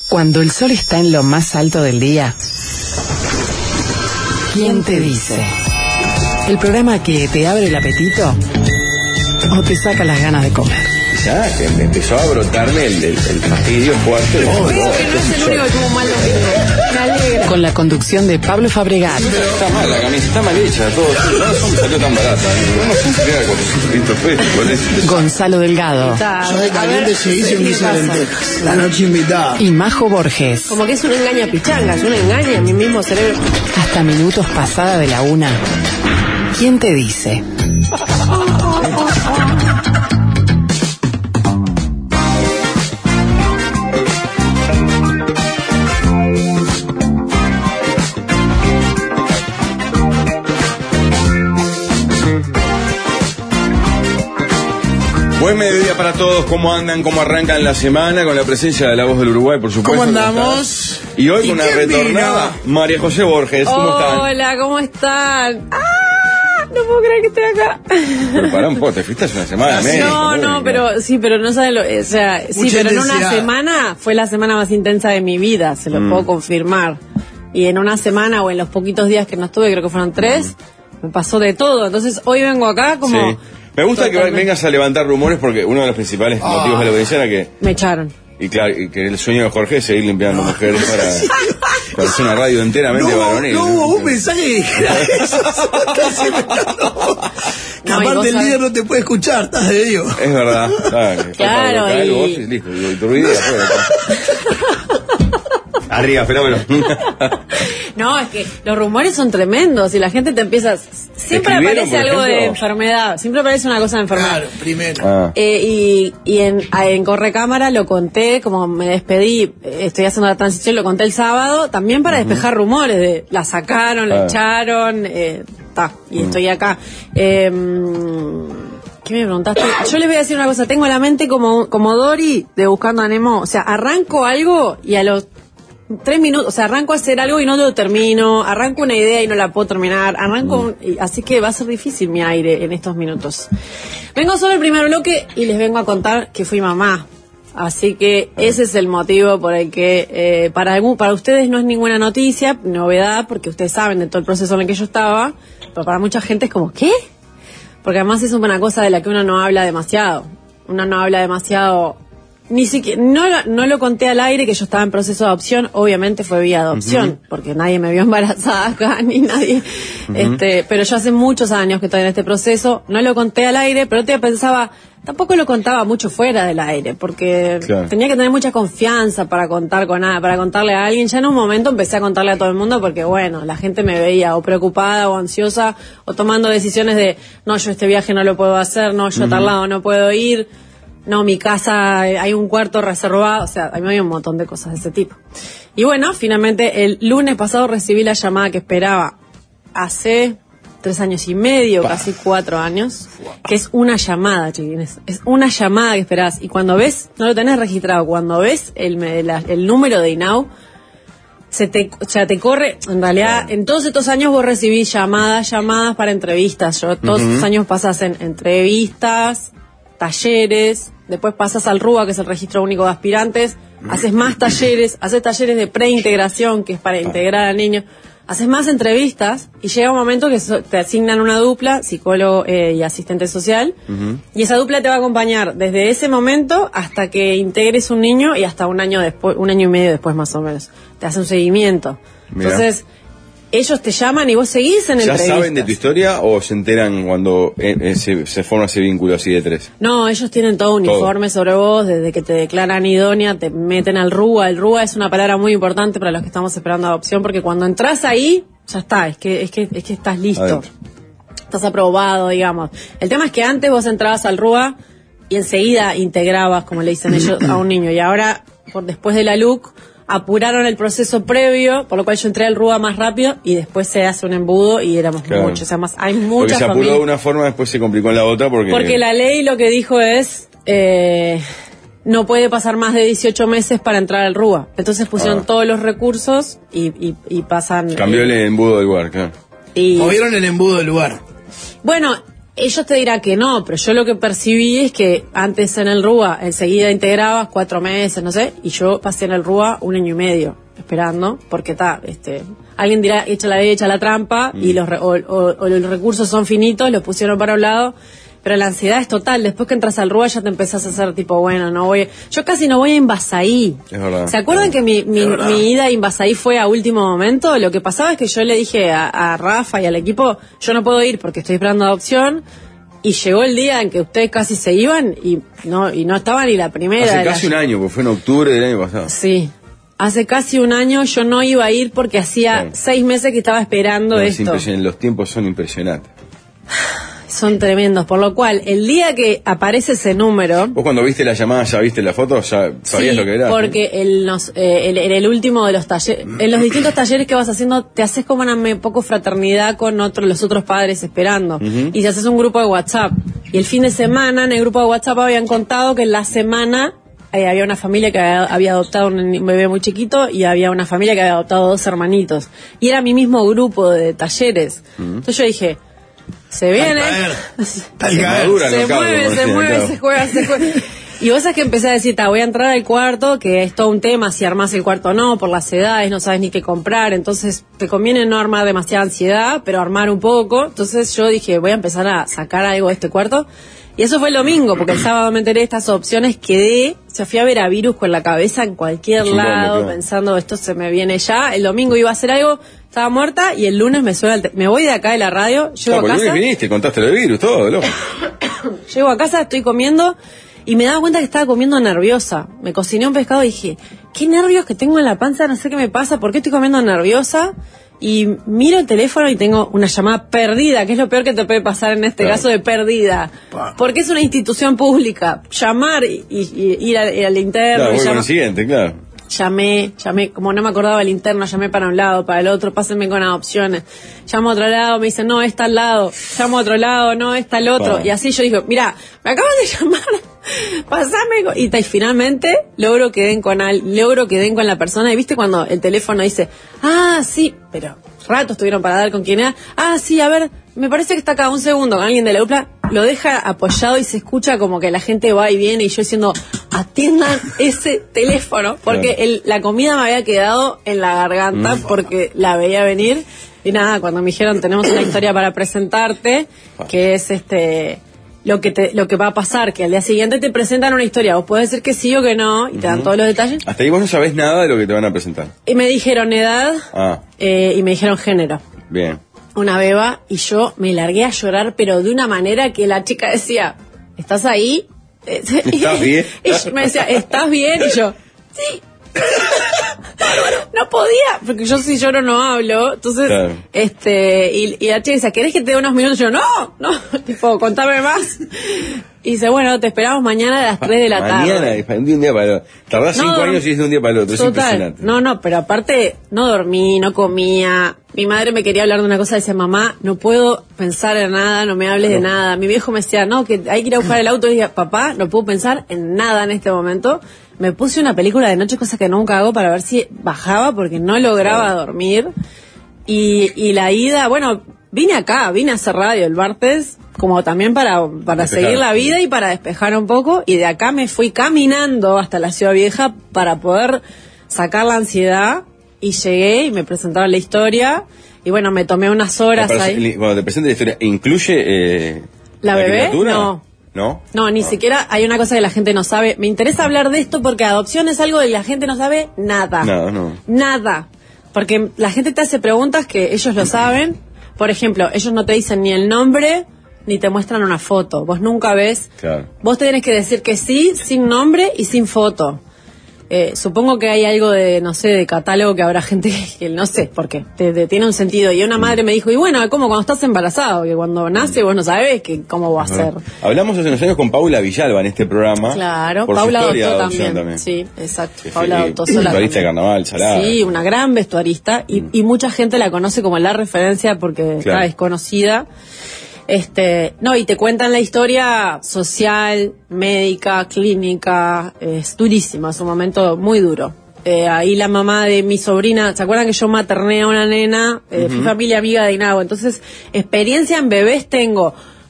Cuando el sol está en lo más alto del día, ¿quién te dice? El programa que te abre el apetito o te saca las ganas de comer. Ya, que me empezó a brotarme el fastidio fuerte. No es el único que tuvo mal domingo. Me alegra. Con la conducción de Pablo Fabregat. Está mal, la camisa está mal hecha, todo. No me salió tan barata. No funcionaba con 400 pesos. Gonzalo Delgado. Yo de caliente se hice un guiso de lentejas. La noche invitada. Y Majo Borges. Como que es un engaña pichanga, es un engaño a mi mismo cerebro. Hasta minutos pasada de la 1. ¿Quién te dice? Buen mediodía para todos. ¿Cómo andan? ¿Cómo arrancan la semana? Con la presencia de la voz del Uruguay, por supuesto. ¿Cómo andamos? Y hoy con una retornada, María José Borges. ¿Cómo están? Hola, ¿cómo están? No puedo creer que estoy acá. Pero pará un poco, te fuiste hace una semana. Pero no saben o sea, sí, mucha pero en una intensidad. semana fue la semana más intensa de mi vida, se lo puedo confirmar. Y en una semana o en los poquitos días que no estuve, creo que fueron 3, me pasó de todo. Entonces hoy vengo acá como... Sí. Me gusta que vengas a levantar rumores porque uno de los principales motivos de la audiencia era que... Me echaron. Y claro, y que el sueño de Jorge es seguir limpiando mujeres para hacer una radio enteramente varonil. No hubo un mensaje que dijera eso. Que No, y aparte vos el sabés- líder no te puede escuchar, estás de Dios. Es verdad. Claro, y... y- Vos, y listo, y tu idea afuera. Arriba, fenómeno. No, es que los rumores son tremendos y la gente te empieza... Siempre ¿Escribieron, aparece por algo de ejemplo? enfermedad, siempre aparece una cosa de enfermedad. Claro, primero. Ah. Y en Correcámara lo conté, como me despedí, estoy haciendo la transición, lo conté el sábado, también para despejar rumores de la sacaron, la echaron, y estoy acá. ¿Qué me preguntaste? Yo les voy a decir una cosa, tengo la mente como Dory de Buscando a Nemo, o sea, arranco algo y a los 3 minutos, o sea, arranco a hacer algo y no lo termino, arranco una idea y no la puedo terminar, así que va a ser difícil mi aire en estos minutos. Vengo solo el primer bloque y les vengo a contar que fui mamá, así que ese es el motivo por el que para ustedes no es ninguna noticia, novedad, porque ustedes saben de todo el proceso en el que yo estaba, pero para mucha gente es como, ¿qué? Porque además es una cosa de la que uno no habla demasiado, ni siquiera, no lo conté al aire que yo estaba en proceso de adopción, obviamente fue vía adopción, porque nadie me vio embarazada acá, ni nadie, pero yo hace muchos años que estoy en este proceso, no lo conté al aire, pero te pensaba, tampoco lo contaba mucho fuera del aire, porque tenía que tener mucha confianza para contarle a alguien. Ya en un momento empecé a contarle a todo el mundo porque, bueno, la gente me veía o preocupada o ansiosa o tomando decisiones de, no, yo este viaje no lo puedo hacer, no, yo a tal lado no puedo ir, no, mi casa, hay un cuarto reservado, o sea, había un montón de cosas de ese tipo. Y bueno, finalmente el lunes pasado recibí la llamada que esperaba hace 3 años y medio, casi 4 años, que es una llamada, chiquines, es una llamada que esperás, y cuando ves, no lo tenés registrado, cuando ves el número de INAU, te corre, en realidad, en todos estos años vos recibís llamadas para entrevistas, todos estos años pasás en entrevistas, talleres, después pasas al RUA, que es el Registro Único de Aspirantes, haces más talleres, haces talleres de preintegración, que es para integrar al niño, haces más entrevistas y llega un momento que te asignan una dupla, psicólogo y asistente social, y esa dupla te va a acompañar desde ese momento hasta que integres un niño y hasta 1 año después, 1 año y medio después más o menos. Te hace un seguimiento. Mirá. Entonces, ellos te llaman y vos seguís en ¿Ya entrevistas. saben de tu historia o se enteran cuando se forma ese vínculo así de 3? No, ellos tienen todo un informe sobre vos, desde que te declaran idónea, te meten al RUA. El RUA es una palabra muy importante para los que estamos esperando adopción, porque cuando entras ahí, ya está, es que estás listo. Adentro. Estás aprobado, digamos. El tema es que antes vos entrabas al RUA y enseguida integrabas, como le dicen ellos, a un niño. Y ahora, después de la LUC, apuraron el proceso previo, por lo cual yo entré al RUA más rápido y después se hace un embudo y éramos muchos. O sea, hay Porque muchas se apuró familias. de una forma, después se complicó en la otra Porque la ley lo que dijo es, no puede pasar más de 18 meses para entrar al RUA. Entonces pusieron todos los recursos y pasan... Cambió el embudo del lugar, claro. y Movieron el embudo del lugar. Bueno, Ellos te dirán que no, pero yo lo que percibí es que antes en el RUA enseguida integrabas 4 meses, no sé, y yo pasé en el RUA 1 año y medio esperando, porque alguien dirá echa la trampa y los recursos son finitos, los pusieron para un lado, pero la ansiedad es total. Después que entras al RUA ya te empezás a hacer tipo, bueno, yo casi no voy a Invasaí. Es verdad. ¿Se acuerdan que mi ida a Invasaí fue a último momento? Lo que pasaba es que yo le dije a Rafa y al equipo, yo no puedo ir porque estoy esperando adopción, y llegó el día en que ustedes casi se iban y no estaba ni la primera. Hace casi un año, porque fue en octubre del año pasado. Sí. Hace casi un año yo no iba a ir porque hacía 6 meses que estaba esperando esto. Los tiempos son impresionantes. Son tremendos, por lo cual, el día que aparece ese número... ¿Vos cuando viste la llamada ya viste la foto? ¿Ya sabías lo que era? Porque en el último de los talleres, en los distintos talleres que vas haciendo, te haces como una poco fraternidad con los otros padres esperando. Y te haces un grupo de WhatsApp. Y el fin de semana, en el grupo de WhatsApp habían contado que en la semana había una familia que había adoptado un bebé muy chiquito y había una familia que había adoptado 2 hermanitos. Y era mi mismo grupo de talleres. Entonces yo dije... Se viene, se mueve, se juega. Y vos sabés que empecé a decir, voy a entrar al cuarto, que es todo un tema, si armás el cuarto o no, por las edades, no sabes ni qué comprar, entonces te conviene no armar demasiada ansiedad, pero armar un poco. Entonces yo dije, voy a empezar a sacar algo de este cuarto. Y eso fue el domingo, porque el sábado me enteré de estas opciones, fui a ver a Virus con la cabeza en cualquier lado, pensando, esto se me viene ya. El domingo iba a hacer algo, estaba muerta, y el lunes me voy de acá de la radio, llego a casa. El lunes viniste, contaste lo de Virus, todo, loco. Llego a casa, estoy comiendo, y me daba cuenta que estaba comiendo nerviosa. Me cociné un pescado y dije, qué nervios que tengo en la panza, no sé qué me pasa, ¿por qué estoy comiendo nerviosa? Y miro el teléfono y tengo una llamada perdida, que es lo peor que te puede pasar en este caso de perdida. Porque es una institución pública. Llamar y ir al interno. Claro, muy siguiente, claro. Llamé, como no me acordaba el interno, llamé para un lado, para el otro, pásenme con adopciones. Llamo a otro lado, me dicen, no, está al lado. Llamo a otro lado, no, está al otro. Y así yo digo, mira, me acaban de llamar, pasame. Y finalmente logro que den con la persona. Y viste cuando el teléfono dice, sí, pero rato estuvieron para dar con quién era. Sí, a ver, me parece que está acá un segundo con alguien de la UPLA. Lo deja apoyado y se escucha como que la gente va y viene, y yo diciendo, atiendan ese teléfono, porque la comida me había quedado en la garganta porque la veía venir. Y nada, cuando me dijeron, tenemos una historia para presentarte, que es lo que va a pasar, que al día siguiente te presentan una historia, vos podés decir que sí o que no, y te dan todos los detalles. Hasta ahí vos no sabés nada de lo que te van a presentar. Y me dijeron edad, y me dijeron género. Bien. Una beba, y yo me largué a llorar, pero de una manera que la chica decía, ¿estás ahí? ¿Estás bien? Y me decía, ¿estás bien? Y yo, sí. No podía, porque yo si lloro no hablo. Entonces, claro. Y la chica dice, ¿querés que te dé unos minutos? Y yo, no, tipo, contame más. Y dice, bueno, te esperamos mañana a las 3 de la tarde. Mañana, de un día para el otro. Tardás 5 años y es de un día para el otro, es impresionante. No, pero aparte, no dormí, no comía. Mi madre me quería hablar de una cosa, decía, mamá, no puedo pensar en nada, no me hables de nada. Mi viejo me decía, no, que hay que ir a buscar el auto. Y dije, papá, no puedo pensar en nada en este momento. Me puse una película de noche, cosa que nunca hago, para ver si bajaba, porque no lograba dormir. Y la ida, bueno, vine a hacer radio el martes, como también para seguir la vida y para despejar un poco. Y de acá me fui caminando hasta la Ciudad Vieja para poder sacar la ansiedad. Y llegué y me presentaron la historia. Y bueno, me tomé unas horas ahí. Cuando te presenta la historia, ¿incluye la bebé? Criatura? No, ni siquiera hay una cosa que la gente no sabe. Me interesa hablar de esto porque adopción es algo que la gente no sabe nada. Nada. Porque la gente te hace preguntas que ellos lo saben. Por ejemplo, ellos no te dicen ni el nombre ni te muestran una foto. Vos nunca ves. Claro. Vos tenés que decir que sí, sin nombre y sin foto. Supongo que hay algo de, no sé, de catálogo que habrá gente que no sé por qué, tiene un sentido. Y una madre me dijo, y bueno, como cuando estás embarazado, que cuando nace vos no sabés cómo va a ser. Hablamos hace unos años con Paula Villalba en este programa. Claro, por Paula adoptó también. Sí, exacto. Paula adoptó sola. Vestuarista de carnaval, salada. Sí, una gran vestuarista. Y mucha gente la conoce como la referencia porque es conocida. Y te cuentan la historia social, médica, clínica, es durísima, es un momento muy duro. Ahí la mamá de mi sobrina, ¿se acuerdan que yo materné a una nena? Fui familia amiga de Inago, entonces experiencia en bebés tengo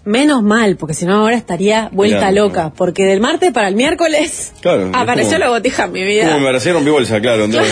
menos mal, porque si no ahora estaría vuelta Claro, loca, claro. porque del martes para el miércoles Claro, apareció es como- la botija en mi Como vida. me embaracé, rompí bolsa, claro. Entonces,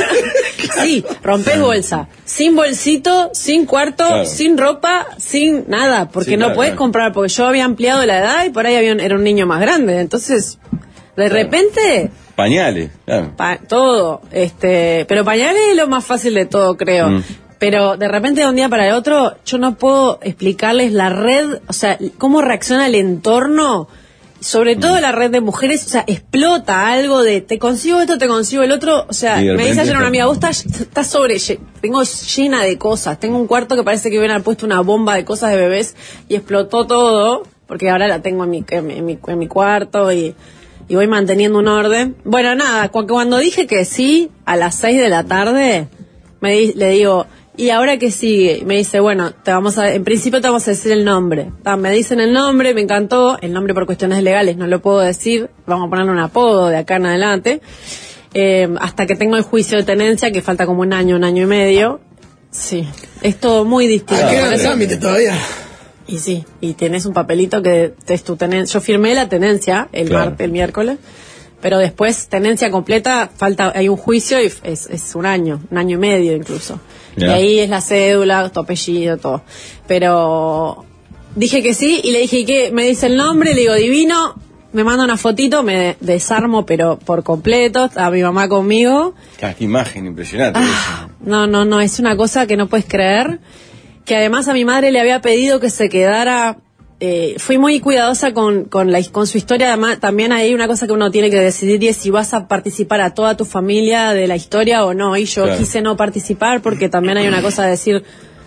Sí, rompes bolsa, sin bolsito, sin cuarto, Claro. sin ropa, sin nada, porque Sí, no claro, podés claro. comprar, porque yo había ampliado la edad y por ahí era un niño más grande, entonces de Claro. repente pañales, claro. todo, pero pañales es lo más fácil de todo, creo. Mm. Pero de repente de un día para el otro, yo no puedo explicarles la red, o sea, cómo reacciona el entorno, sobre todo la red de mujeres, o sea, explota algo de te consigo esto, te consigo el otro, o sea, Y de me dice repente ayer una está- amiga, vos estás tengo llena de cosas, tengo un cuarto que parece que hubieran puesto una bomba de cosas de bebés y explotó todo, porque ahora la tengo en mi cuarto y voy manteniendo un orden. Bueno, nada, cuando dije que sí, a las 6 de la tarde, le digo, ¿y ahora qué sigue? Y me dice, bueno, en principio te vamos a decir el nombre. Me dicen el nombre, me encantó, el nombre por cuestiones legales no lo puedo decir, vamos a ponerle un apodo de acá en adelante, hasta que tengo el juicio de tenencia, que falta como un año y medio. Sí, es todo muy distinto. Ah, queda Por el eso- trámite todavía. y sí, y tenés un papelito que es tu tenencia. Yo firmé la tenencia Claro. el miércoles, pero después tenencia completa, hay un juicio y es un año y medio incluso. Ya. Y ahí es la cédula, tu apellido, todo. Pero dije que sí y le dije, ¿y qué? Me dice el nombre, le digo, divino, me manda una fotito, me desarmo pero por completo, está mi mamá conmigo. Qué imagen impresionante. No, es una cosa que no puedes creer, que además a mi madre le había pedido que se quedara, fui muy cuidadosa con su historia, además también hay una cosa que uno tiene que decidir y es si vas a participar a toda tu familia de la historia o no, y yo Claro. quise no participar porque también hay una cosa de decir,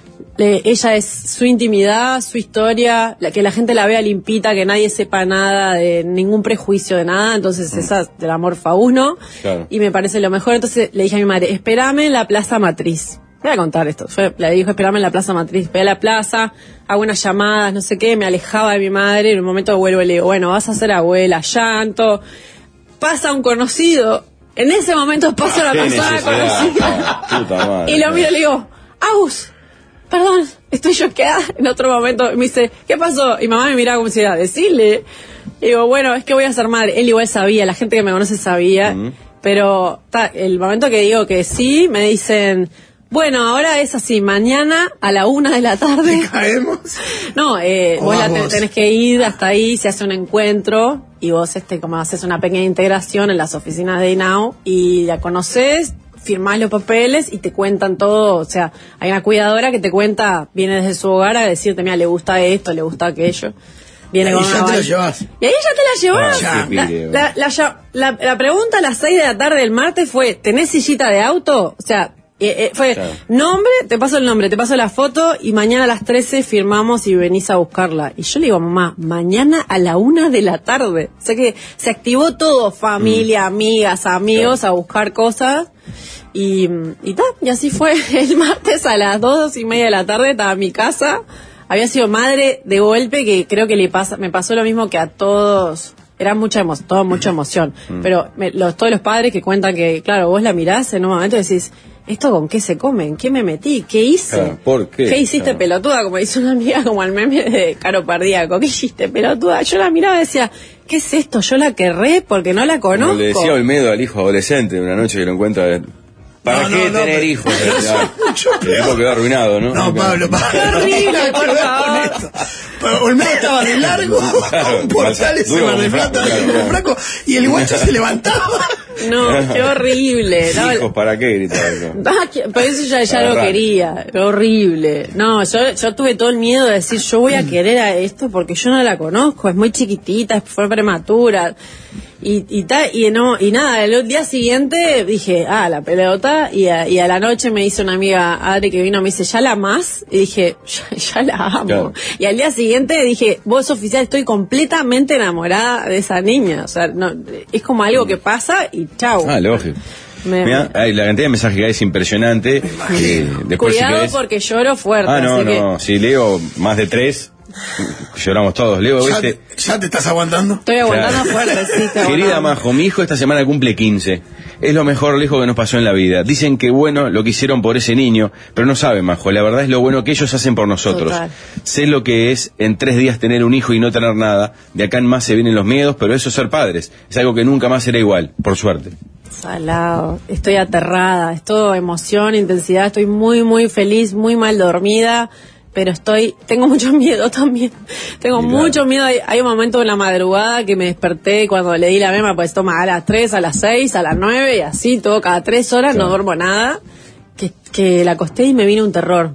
ella es su intimidad, su historia, que la gente la vea limpita, que nadie sepa nada, de ningún prejuicio de nada, entonces esa del amor fa uno, Claro. y me parece lo mejor. Entonces le dije a mi madre, espérame en la Plaza Le voy a contar esto. Le dijo, espérame en la Plaza Matriz. Voy a la plaza, hago unas llamadas, no sé qué, me alejaba de mi madre, y en un momento vuelvo y le digo, bueno, vas a ser abuela, llanto. Pasa un conocido. En ese momento pasa una Qué persona necesidad, conocida. puta madre. Y lo miro y le digo, Agus, perdón, estoy choqueada. En otro momento me dice, ¿qué pasó? Y mamá me mira como si era, decirle. Y digo, bueno, es que voy a ser madre. Él igual sabía, la gente que me conoce sabía. Pero el momento que digo que sí, me dicen, bueno, ahora es así, mañana a la 1 de la tarde. Caemos. No, O vos vamos. tenés que ir hasta ahí, se hace un encuentro y vos como haces una pequeña integración en las oficinas de INAU y la conocés, firmás los papeles y te cuentan todo. O sea, hay una cuidadora que te cuenta, viene desde su hogar a decirte, mira, le gusta esto, le gusta aquello. Viene Y con ya una te la val- llevas. Y ahí ya te la llevas. Ah, qué pide, La pregunta a las 6 de la tarde del martes fue, ¿tenés sillita de auto? O sea, fue Claro. nombre, te paso el nombre, te paso la foto y mañana a las 13 firmamos y venís a buscarla. Y yo le digo, mamá, mañana a la 1 de la tarde. O sea que se activó todo, familia, amigas, amigos, a buscar cosas. Y así fue. El martes a las 2:30 de la tarde estaba en mi casa. Había sido madre de golpe, que creo que me pasó lo mismo que a todos. Era mucha emoción. Pero todos los padres que cuentan que, claro, vos la mirás en un momento y decís, ¿esto con qué se come? ¿En qué me metí? ¿Qué hice? Claro, ¿por qué? ¿Qué hiciste, Claro. pelotuda? Como dice una amiga, como el meme de Caro Pardíaco. ¿Qué hiciste, pelotuda? Yo la miraba y decía, ¿qué es esto? Yo la querré porque no la conozco. Como le decía Olmedo al hijo adolescente una noche que lo encuentra. ¿Para No, qué no, tener pero- hijos? pero eso es mucho El tipo peor. quedó arruinado, ¿no? No, Pablo. Qué horrible, Nada que por ver favor. con esto. Pero Olmedo estaba de largo, Claro, con portales duro en Mar como del un flaco, Plata, claro, como claro. flaco, y el guacho se levantaba. No, qué horrible. No, Hijos, ¿para qué gritaba eso? Pero eso ya lo Agarrar. quería, era horrible. No, yo tuve todo el miedo de decir, yo voy a querer a esto porque yo no la conozco, es muy chiquitita, fue prematura. Y nada, el día siguiente dije, la pelota, y a la noche me dice una amiga, Adri, que vino, me dice, ¿ya la amás? Y dije, ya la amo. Claro. Y al día siguiente dije, vos oficial, estoy completamente enamorada de esa niña. O sea, no, es como algo que pasa y chau. Lógico. Me- Mirá, la cantidad de mensajes que hay es impresionante. Después, si Cuidado querés... porque lloro fuerte. no, así que... no. Si leo más de 3, Lloramos todos. Leo, ¿viste? ¿Ya te estás aguantando? Estoy aguantando Claro. fuerte, sí. estoy Querida aguantando. Majo, mi hijo esta semana cumple 15. Es lo mejor lejos que nos pasó en la vida. Dicen que bueno lo que hicieron por ese niño, pero no saben, Majo. La verdad es lo bueno que ellos hacen por nosotros. Total. Sé lo que es en 3 días tener un hijo y no tener nada. De acá en más se vienen los miedos, pero eso es ser padres. Es algo que nunca más será igual, por suerte. Salado, estoy aterrada, es todo emoción, intensidad, estoy muy, muy feliz, muy mal dormida, pero tengo mucho miedo también, tengo Claro. mucho miedo, hay un momento en la madrugada que me desperté cuando le di la mema, pues toma a las 3, a las 6, a las 9 y así, todo cada 3 horas, Claro. no duermo nada, que la acosté y me vino un terror,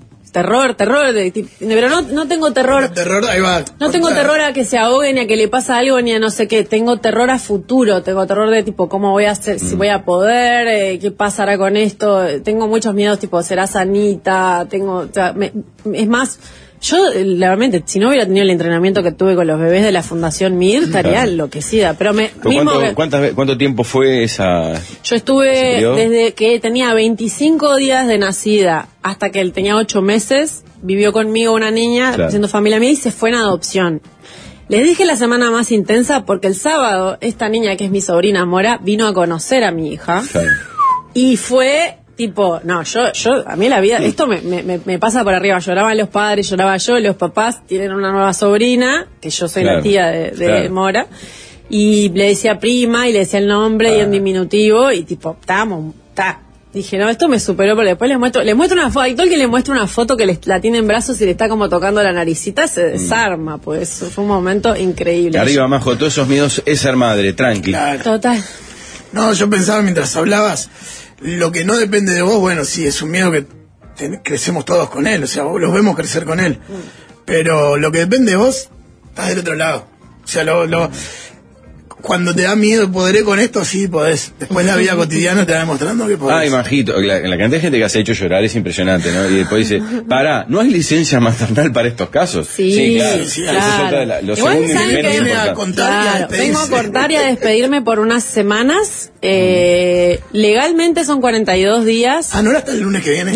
pero no tengo terror. Terror, ahí va. No tengo terror a que se ahogue, ni a que le pasa algo, ni a no sé qué. Tengo terror a futuro. Tengo terror de tipo, ¿cómo voy a hacer? Si voy a poder, ¿qué pasará con esto? Tengo muchos miedos, tipo, ¿será sanita? Es más, yo, realmente, si no hubiera tenido el entrenamiento que tuve con los bebés de la Fundación MIR, estaría Claro. enloquecida. Pero ¿Pero ¿Cuánto tiempo fue esa...? yo estuve ¿Ese periodo? desde que tenía 25 días de nacida hasta que él tenía 8 meses, vivió conmigo una niña, Claro. siendo familia mía, y se fue en adopción. Les dije la semana más intensa porque el sábado esta niña, que es mi sobrina Mora, vino a conocer a mi hija Claro. y fue tipo, no, a mí la vida, esto me pasa por arriba, lloraban los padres, lloraba yo, los papás tienen una nueva sobrina, que yo soy Claro, la tía de claro. Mora, y le decía prima y le decía el nombre y en diminutivo y tipo, dije, no, esto me superó, pero después le muestro una foto, hay todo el que le muestra una foto que la tiene en brazos y le está como tocando la naricita, se desarma, pues fue un momento increíble. Arriba, Majo, todos esos miedos es ser madre, tranqui. Claro. Total. No, yo pensaba mientras hablabas, lo que no depende de vos, bueno, sí, es un miedo que crecemos todos con él, o sea, vos los vemos crecer con él. Pero lo que depende de vos, estás del otro lado. O sea, cuando te da miedo, ¿podré con esto? Sí, podés. Después la vida cotidiana te va demostrando que podés. Ay, Majito, la cantidad de gente que has hecho llorar es impresionante, ¿no? Y después dice, ¿no hay licencia maternal para estos casos? Sí, claro. sí, Eso es otra de lo Igual segundo y saben menos que viene a importante. contar y a Claro, despedirse. vengo a cortar y a despedirme por unas semanas. Legalmente son 42 días. Ah, ¿no era hasta el lunes que viene?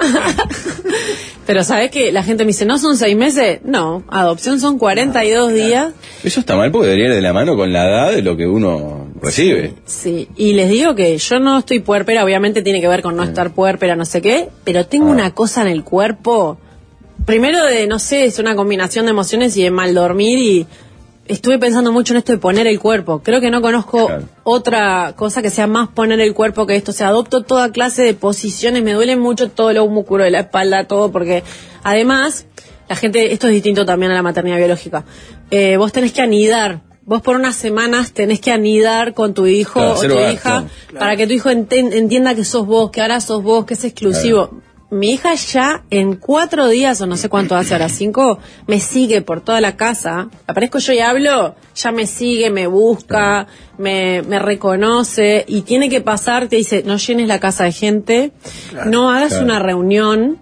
Pero ¿sabes que la gente me dice, no son 6 meses? No, adopción son 42 días. Eso está mal porque debería ir de la mano con la edad de lo que uno recibe. Sí, y les digo que yo no estoy puérpera, obviamente tiene que ver con no estar puérpera, no sé qué, pero tengo una cosa en el cuerpo, primero no sé, es una combinación de emociones y de mal dormir y estuve pensando mucho en esto de poner el cuerpo. Creo que no conozco Claro. otra cosa que sea más poner el cuerpo que esto. O sea, adopto toda clase de posiciones, me duele mucho todo lo músculo de la espalda, todo, porque además, la gente, esto es distinto también a la maternidad biológica. Vos tenés que anidar. Vos por unas semanas tenés que anidar con tu hijo Claro, o hacer tu hogar, hija claro. para que tu hijo entienda que sos vos, que ahora sos vos, que es exclusivo. Mi hija ya en 4 días, o no sé cuánto hace ahora, 5, me sigue por toda la casa. Aparezco yo y hablo, ya me sigue, me busca, me reconoce y tiene que pasar, te dice, no llenes la casa de gente, no hagas Claro. una reunión.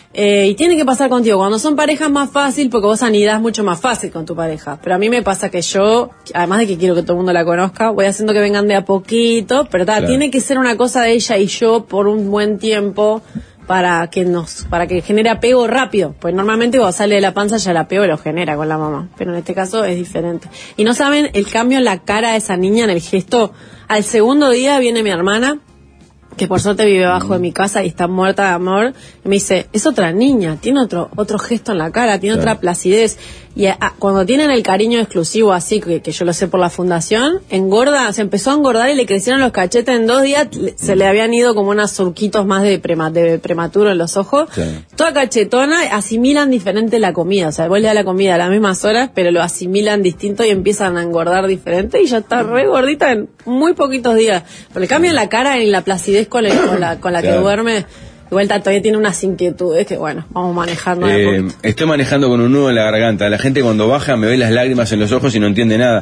Y tiene que pasar contigo. Cuando son parejas más fácil, porque vos anidás mucho más fácil con tu pareja. Pero a mí me pasa que yo, además de que quiero que todo el mundo la conozca, voy haciendo que vengan de a poquito, pero Claro. tiene que ser una cosa de ella y yo por un buen tiempo para que genere apego rápido. Pues normalmente cuando sale de la panza ya el apego lo genera con la mamá. Pero en este caso es diferente. Y no saben el cambio en la cara de esa niña, en el gesto. Al segundo día viene mi hermana, que por suerte vive abajo de mi casa y está muerta de amor, y me dice, es otra niña, tiene otro gesto en la cara, tiene Claro. otra placidez. Y cuando tienen el cariño exclusivo así, que yo lo sé por la fundación, engorda, se empezó a engordar y le crecieron los cachetes en 2 días, se le habían ido como unos surquitos más de prematuro en los ojos. Sí. Toda cachetona, asimilan diferente la comida, o sea, vos le das la comida a las mismas horas, pero lo asimilan distinto y empiezan a engordar diferente y ya está re gordita en muy poquitos días. Pero le cambian la cara y la placidez con la que Claro. duerme. De vuelta todavía tiene unas inquietudes que bueno, vamos manejando de a poquito. Estoy manejando con un nudo en la garganta. La gente cuando baja me ve las lágrimas en los ojos y no entiende nada.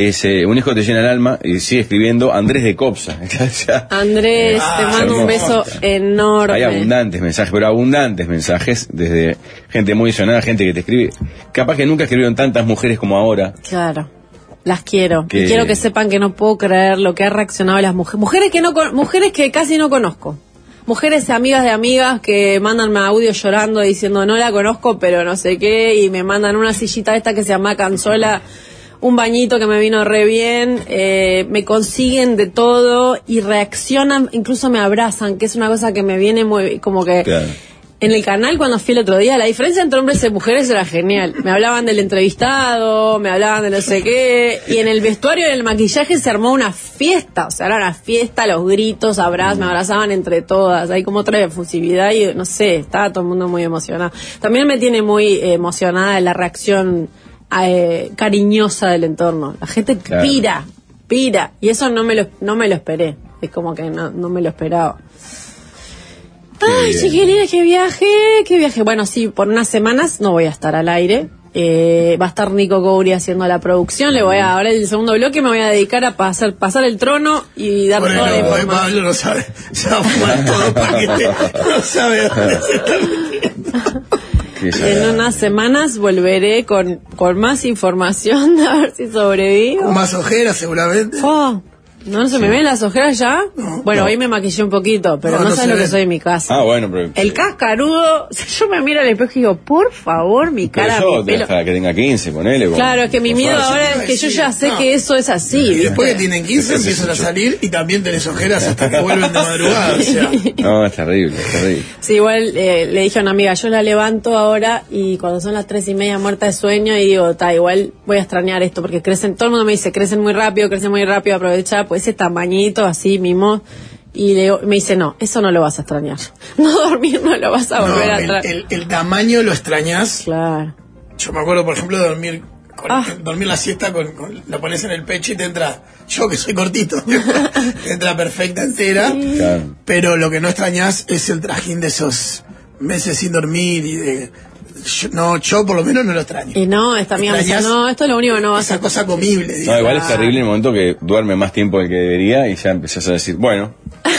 Un hijo te llena el alma y sigue escribiendo Andrés de Copsa. Andrés, te mando un beso enorme. Hay abundantes mensajes, pero abundantes mensajes desde gente muy sonada, gente que te escribe. Capaz que nunca escribieron tantas mujeres como ahora. Claro. Las quiero. Que- Y quiero que sepan que no puedo creer lo que ha reaccionado las mujeres. Mujeres que casi no conozco. mujeres amigas de amigas que mandan audio llorando diciendo no la conozco pero no sé qué, y me mandan una sillita esta que se llama Canzola, un bañito que me vino re bien, me consiguen de todo y reaccionan, incluso me abrazan, que es una cosa que me viene muy, como que... Claro. En el canal cuando fui el otro día, la diferencia entre hombres y mujeres era genial. Me hablaban del entrevistado, me hablaban de no sé qué, y en el vestuario y en el maquillaje se armó una fiesta, o sea, era una fiesta, los gritos, abrazos, me abrazaban entre todas, hay como otra efusividad y no sé, estaba todo el mundo muy emocionado. También me tiene muy emocionada la reacción cariñosa del entorno. La gente claro. pira, y eso no me lo esperé, es como que no me lo esperaba. Ay, chiquilines, qué viaje. Bueno, sí, por unas semanas no voy a estar al aire. Va a estar Nico Couri haciendo la producción. Ahora el segundo bloque me voy a dedicar a pasar el trono y dar toda la información. Pablo no sabe, ya fue todo paquete, no sabe dónde se está metiendo. En unas semanas volveré con más información, a ver si sobrevivo. Con más ojeras seguramente. ¿No se me ven las ojeras ya? No, bueno, hoy me maquillé un poquito, pero no sabes lo que soy en mi casa. Bueno, pero... El cascarudo, yo me miro al espejo y digo, por favor, mi cara, mi pelo... Deja que tenga 15, ponele. Claro, es que mi miedo ahora es que yo ya sé que eso es así. Y después que tienen 15 empiezan a salir y también tenés ojeras hasta que vuelven de madrugada, o sea. No, es terrible. Sí, igual le dije a una amiga, yo la levanto ahora y cuando son las 3:30 muerta de sueño y digo, igual voy a extrañar esto porque crecen, todo el mundo me dice, crecen muy rápido, aprovecha, pues ese tamañito así mismo. Y me dice, no, eso no lo vas a extrañar. No dormir no lo vas a volver a traer. El tamaño lo extrañás. Claro. Yo me acuerdo, por ejemplo, de dormir la siesta lo pones en el pecho y te entra, yo que soy cortito, te entra perfecta entera. Sí. Claro. Pero lo que no extrañás es el trajín de esos meses sin dormir y de... Yo por lo menos no lo extraño. Y no, esta amiga me dice, no, esto es lo único que no vas a... Esa cosa comible. No, igual es terrible el momento que duerme más tiempo del que debería y ya empezás a decir, bueno...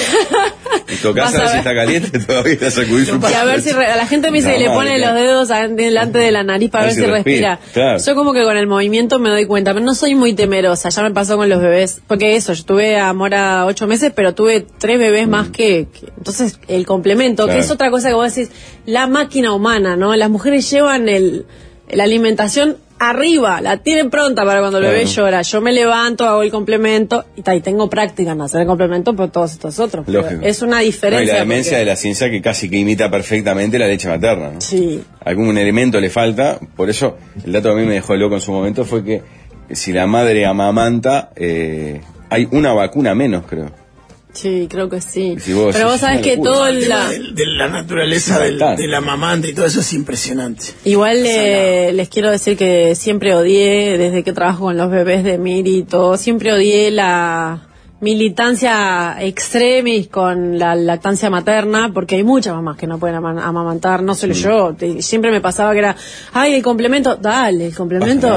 Y tocás a ver si está caliente, todavía te sacudís un poco. Y a ver si a la gente me dice que le pone los dedos delante de la nariz para ver si respira. Claro. Yo como que con el movimiento me doy cuenta, pero no soy muy temerosa, ya me pasó con los bebés, porque yo tuve a Mora 8 meses, pero tuve 3 bebés más que entonces el complemento, claro. Que es otra cosa que vos decís, la máquina humana, ¿no? Las mujeres llevan la alimentación arriba, la tienen pronta para cuando el bebé llora. Yo me levanto, hago el complemento y tengo práctica en hacer el complemento por todos estos otros. Es una diferencia. Y la demencia de la ciencia que casi que imita perfectamente la leche materna, ¿no? Sí. Algún elemento le falta, por eso el dato que a mí me dejó loco en su momento fue que si la madre amamanta, hay una vacuna menos, creo. Sí, creo que sí. Si pero vos sabés que todo de la naturaleza del amamante y todo eso es impresionante. Igual les quiero decir que siempre odié, desde que trabajo con los bebés de Miri y todo, siempre odié la militancia extremis con la lactancia materna, porque hay muchas mamás que no pueden amamantar, no solo yo, siempre me pasaba que era, el complemento, dale, el complemento,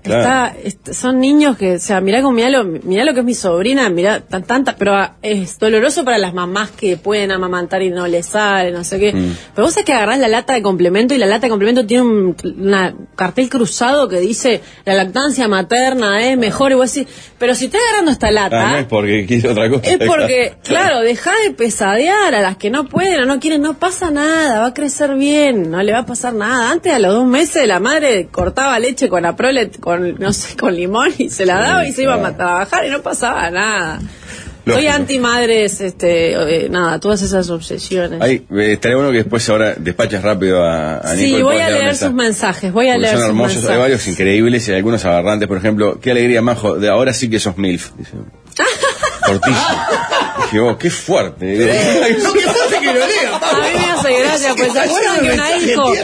son niños que, o sea, mirá lo que es mi sobrina, mirá, pero es doloroso para las mamás que pueden amamantar y no les sale, no sé qué, pero vos sabés que agarrás la lata de complemento y la lata de complemento tiene un cartel cruzado que dice, la lactancia materna es mejor, y vos decís, pero si estoy agarrando esta lata, no es porque quiere otra cosa. Es porque, claro, dejá de pesadear a las que no pueden o no quieren, no pasa nada, va a crecer bien, no le va a pasar nada. Antes, a los 2 meses, la madre cortaba leche con Aprolet, con limón y se la daba y se iba a trabajar y no pasaba nada. Lógico. Soy anti-madres, todas esas obsesiones. Estaría bueno que después ahora despachas rápido a Nico. Sí, voy a leer sus mensajes, son hermosos, hay varios increíbles y algunos aberrantes. Por ejemplo, qué alegría, Majo, de ahora sí que sos MILF, dice. Cortísimo. Dije, qué fuerte. No, qué fuerte que lo lea, a mí me hace gracia, pues se acuerdan que una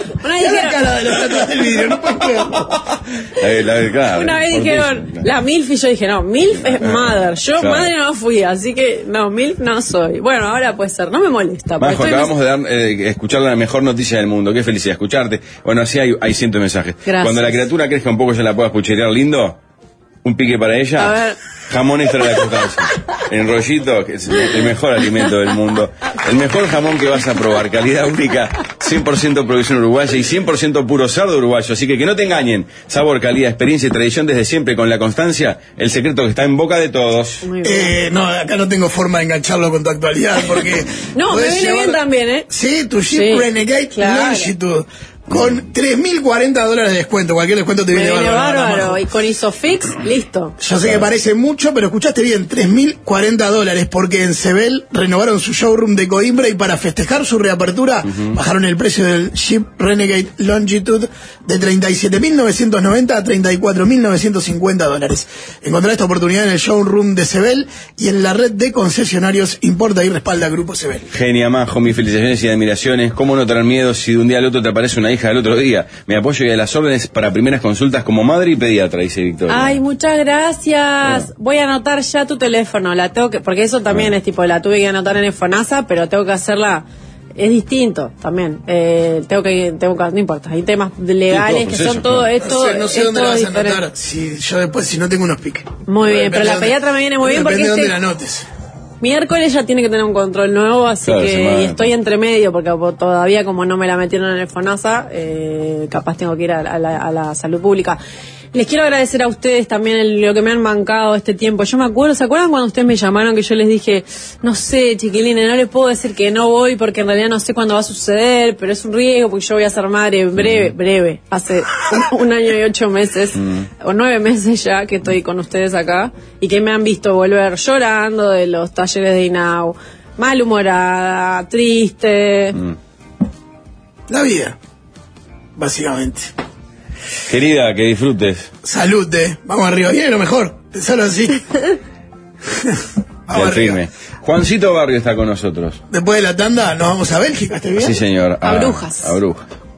vez dijeron la MILF y yo dije, no, MILF es mother, yo madre no fui, así que no, MILF no soy. Bueno, ahora puede ser, no me molesta. Majo, acabamos de escuchar la mejor noticia del mundo, qué felicidad escucharte. Bueno, así hay cientos de mensajes. Gracias. Cuando la criatura crezca un poco ya la puedas pucherear lindo, Un pique para ella. A ver. Jamón extra de la Constancia. En rollito, que es el mejor alimento del mundo. El mejor jamón que vas a probar. Calidad única, 100% producción uruguaya y 100% puro cerdo uruguayo. Así que no te engañen. Sabor, calidad, experiencia y tradición desde siempre con la Constancia. El secreto que está en boca de todos. Muy bien. No, acá no tengo forma de engancharlo con tu actualidad porque... No, me podés viene bien también, ¿eh? Sí, tu Jeep Sí, Renegade claro. Longitude. Con $3.040 de descuento. Cualquier descuento te Me viene viene bárbaro. Majo. Y con Isofix, listo. Yo sé que parece mucho, pero escuchaste bien, $3.040, porque en Sebel renovaron su showroom de Coimbra y para festejar su reapertura bajaron el precio del Jeep Renegade Longitude de $37.990 a $34.950. Encontrá esta oportunidad en el showroom de Sebel y en la red de concesionarios Importa y Respalda Grupo Sebel. Genia, Majo, mis felicitaciones y admiraciones. ¿Cómo no tener miedo si de un día al otro te aparece una hija del otro día? Me apoyo y a las órdenes para primeras consultas como madre y pediatra, dice Victoria. Ay, muchas gracias. Voy a anotar ya tu teléfono. La tengo que, porque eso también es tipo, la tuve que anotar en el FONASA, pero tengo que hacerla. Es distinto también. No importa. Hay temas legales que son todo esto. No sé dónde la vas a anotar. Si no tengo unos piques. Muy bien, pero la pediatra me viene muy bien porque depende de dónde la anotes. miércoles ya tiene que tener un control nuevo, así Claro, que y estoy entre medio porque todavía como no me la metieron en el FONASA, capaz tengo que ir a la salud pública. Les quiero agradecer a ustedes también lo que me han bancado este tiempo. Yo me acuerdo, ¿se acuerdan cuando ustedes me llamaron que yo les dije, no sé, chiquilines, no les puedo decir que no voy porque en realidad no sé cuándo va a suceder, pero es un riesgo porque yo voy a ser madre breve, hace un año y 8 meses, o 9 meses ya que estoy con ustedes acá, y que me han visto volver llorando de los talleres de INAU, malhumorada, triste. La vida, básicamente. Querida, que disfrutes. Salud, vamos arriba, viene lo mejor, pensalo así. Vamos Del arriba. firme. Juancito Barrio está con nosotros. Después de la tanda nos vamos a Bélgica, ¿está bien? Sí, señor. A Brujas. A Brujas.